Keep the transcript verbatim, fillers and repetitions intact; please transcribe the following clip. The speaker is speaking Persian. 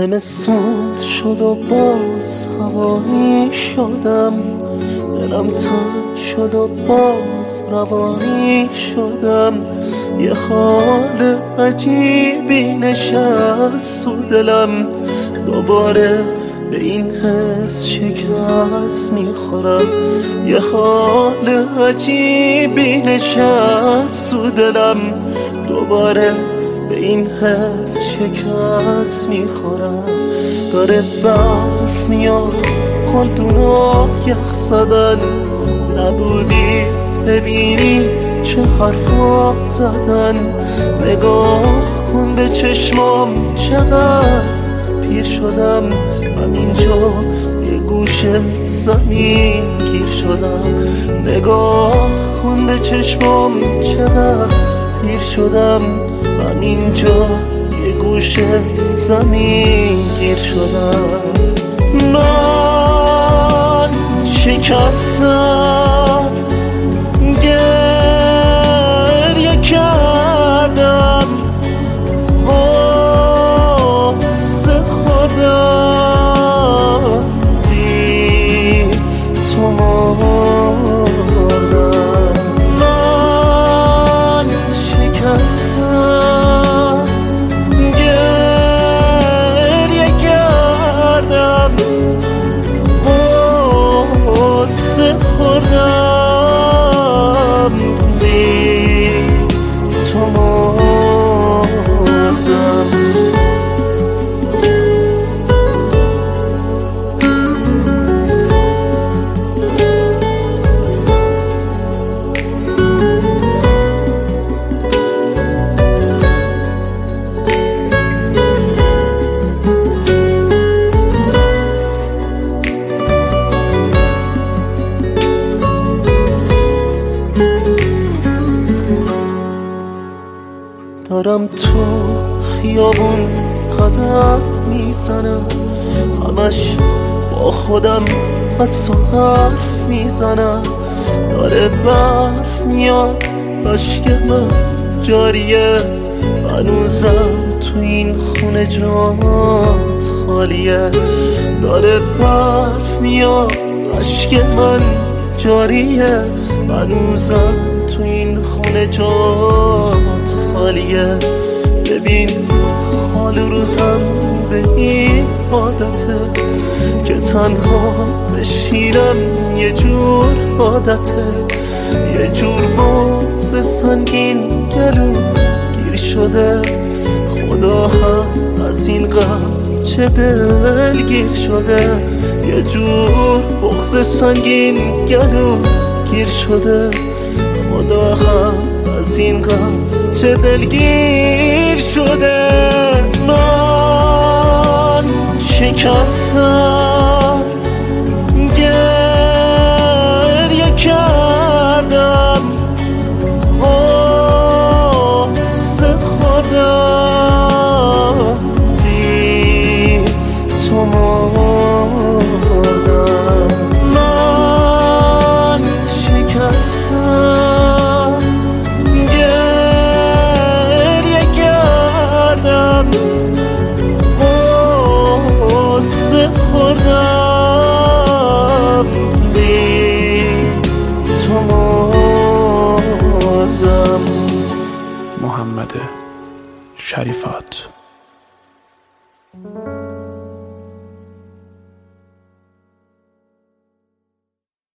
زمستون شد و باز هوایی شدم، دلم تنگ شد و باز روانی شدم. یه حال عجیبی نشست تو دلم، دوباره به این حس شکست میخورم. یه حال عجیبی نشست تو دلم، دوباره به این حس شکست میخورم. داره برف میاد گلدونا یخ زدن، نبودی ببینی چه حرفا زدن. نگاه کن به چشمام چقدر پیر شدم، همینجا یه گوشه زمین گیر شدم. نگاه کن به چشمام چقدر پیر شدم، همینجا یه گوشه زمین گیر شدم. من شکستم، گریه کردم، غصه خوردم، بی تو مردم. من شکستم، گریه کردم، غصه خوردم، بی تو مردم. دارم تو خیابون قدم میزنم، همش با خودم از تو حرف میزنم. داره برف میاد اشک من جاریه، هنوزم تو این خونه جات خالیه. داره برف میاد اشک من جاریه، هنوزم تو این خونه جات خالیه. ببین حال روزم به این عادته که تنها بشینم، یه جور عادته. یه جور بغض سنگین گلو گیر شده، خدا هم از این غم چه دلگیر شده. یه جور بغض سنگین گلو گیر شده، خدا هم از این غم چه دلگیر شده. من شکستم، گریه کردم، غصه خوردم، بی تو مردم. من شکستم، غصه خوردم، بی تو مردم. محمد شریفات.